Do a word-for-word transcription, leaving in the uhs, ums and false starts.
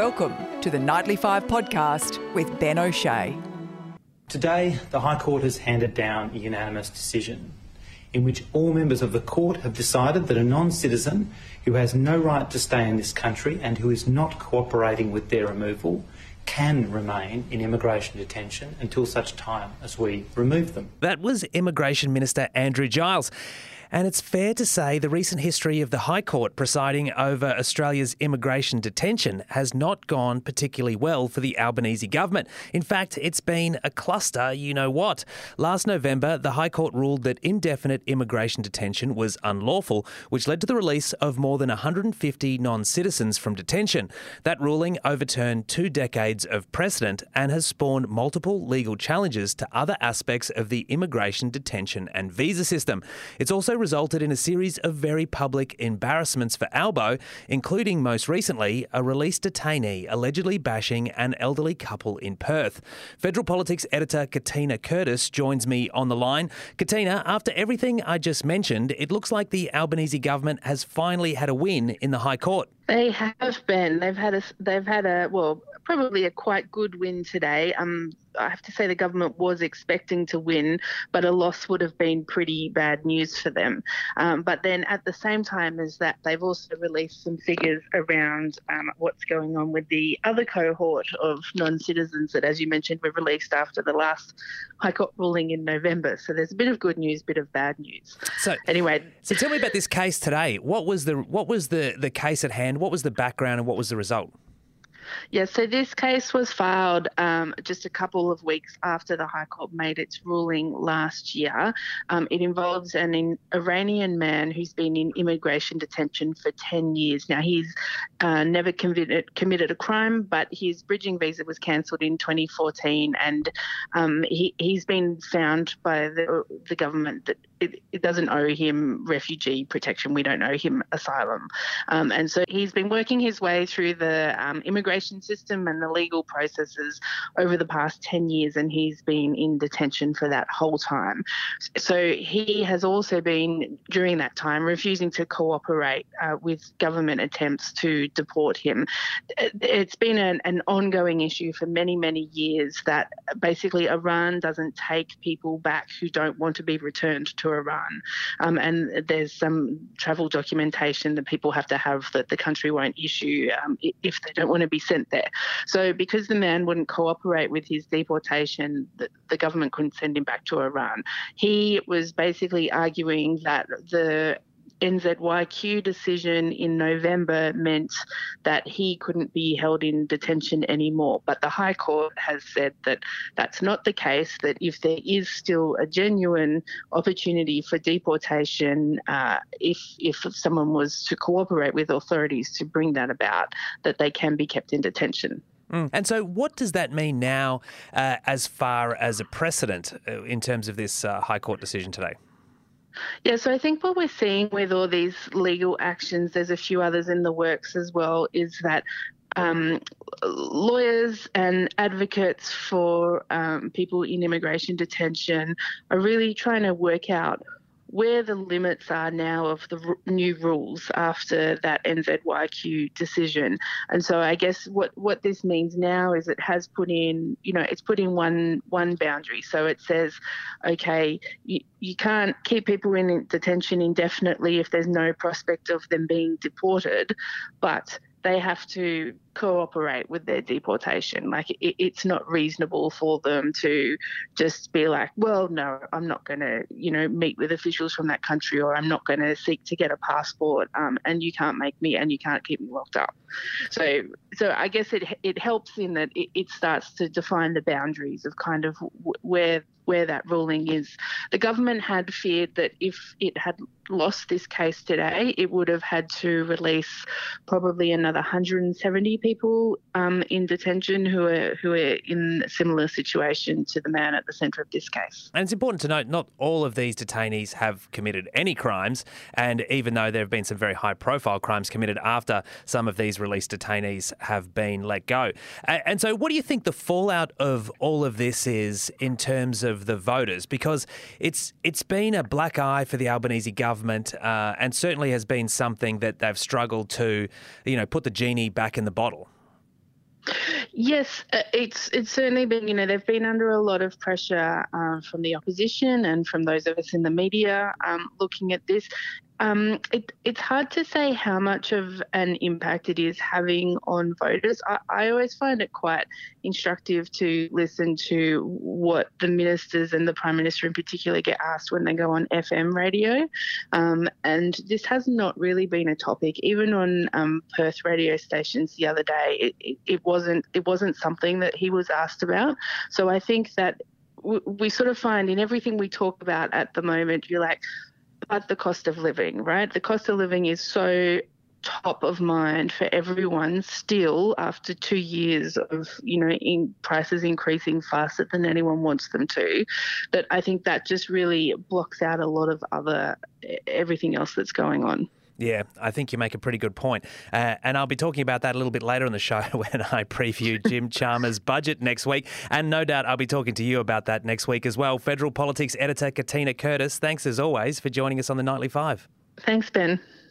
Welcome to the Nightly Five podcast with Ben O'Shea. Today, the High Court has handed down a unanimous decision in which all members of the court have decided that a non-citizen who has no right to stay in this country and who is not cooperating with their removal can remain in immigration detention until such time as we remove them. That was Immigration Minister Andrew Giles. And it's fair to say the recent history of the High Court presiding over Australia's immigration detention has not gone particularly well for the Albanese government. In fact, it's been a cluster, you know what. Last November, the High Court ruled that indefinite immigration detention was unlawful, which led to the release of more than one hundred fifty non-citizens from detention. That ruling overturned two decades of precedent and has spawned multiple legal challenges to other aspects of the immigration detention and visa system. It's also resulted in a series of very public embarrassments for Albo, including most recently a released detainee allegedly bashing an elderly couple in Perth. Federal Politics editor Katina Curtis joins me on the line. Katina, after everything I just mentioned, it looks like the Albanese government has finally had a win in the High Court. They have been. They've had a. They've had a. Well, probably a quite good win today. Um, I have to say the government was expecting to win, but a loss would have been pretty bad news for them. Um, but then at the same time as that, they've also released some figures around um, what's going on with the other cohort of non-citizens that, as you mentioned, were released after the last High Court ruling in November. So there's a bit of good news, bit of bad news. So anyway, so tell me about this case today. What was the what was the, the case at hand? What was the background and what was the result? Yeah, so this case was filed um, just a couple of weeks after the High Court made its ruling last year. Um, it involves an in- Iranian man who's been in immigration detention for ten years. Now, he's uh, never committed, committed a crime, but his bridging visa was cancelled in twenty fourteen, and um, he, he's been found by the, the government that it, it doesn't owe him refugee protection. We don't owe him asylum. Um, and so he's been working his way through the um, immigration system and the legal processes over the past ten years, and he's been in detention for that whole time. So he has also been, during that time, refusing to cooperate uh, with government attempts to deport him. It's been an, an ongoing issue for many, many years that basically Iran doesn't take people back who don't want to be returned to Iran. Um, and there's some travel documentation that people have to have that the country won't issue um, if they don't want to be sent there. So because the man wouldn't cooperate with his deportation, the, the government couldn't send him back to Iran. He was basically arguing that the N Z Y Q decision in November meant that he couldn't be held in detention anymore. But the High Court has said that that's not the case, that if there is still a genuine opportunity for deportation, uh, if, if someone was to cooperate with authorities to bring that about, that they can be kept in detention. Mm. And so what does that mean now uh, as far as a precedent uh, in terms of this uh, High Court decision today? Yeah, so I think what we're seeing with all these legal actions, there's a few others in the works as well, is that um, lawyers and advocates for um, people in immigration detention are really trying to work out where the limits are now of the r- new rules after that N Z Y Q decision. And so I guess what, what this means now is it has put in, you know, it's put in one one boundary. So it says, okay, you, you can't keep people in detention indefinitely if there's no prospect of them being deported, but they have to cooperate with their deportation. Like it, it's not reasonable for them to just be like, well, no, I'm not going to, you know, meet with officials from that country, or I'm not going to seek to get a passport, um, and you can't make me and you can't keep me locked up. So, so I guess it it helps in that it, it starts to define the boundaries of kind of w- where where that ruling is. The government had feared that if it had lost this case today, it would have had to release probably another one hundred seventy people um, in detention who are who are in a similar situation to the man at the centre of this case. And it's important to note, not all of these detainees have committed any crimes, and even though there have been some very high-profile crimes committed after some of these released detainees have been let go. And so what do you think the fallout of all of this is in terms of the voters? Because it's it's been a black eye for the Albanese government, uh, and certainly has been something that they've struggled to, you know, put the genie back in the bottle. Yes, uh, it's it's certainly been, you know, they've been under a lot of pressure um, from the opposition and from those of us in the media um, looking at this. Um, it, it's hard to say how much of an impact it is having on voters. I, I always find it quite instructive to listen to what the ministers and the Prime Minister in particular get asked when they go on F M radio. Um, and this has not really been a topic. Even on um, Perth radio stations the other day, it, it, it wasn't it wasn't something that he was asked about. So I think that w- we sort of find in everything we talk about at the moment, you're like, but the cost of living, right? The cost of living is so top of mind for everyone still after two years of, you know, in prices increasing faster than anyone wants them to, that I think that just really blocks out a lot of other, everything else that's going on. Yeah, I think you make a pretty good point. Uh, and I'll be talking about that a little bit later on the show when I preview Jim Chalmers' budget next week. And no doubt I'll be talking to you about that next week as well. Federal Politics editor Katina Curtis, thanks as always for joining us on the Nightly Five. Thanks, Ben.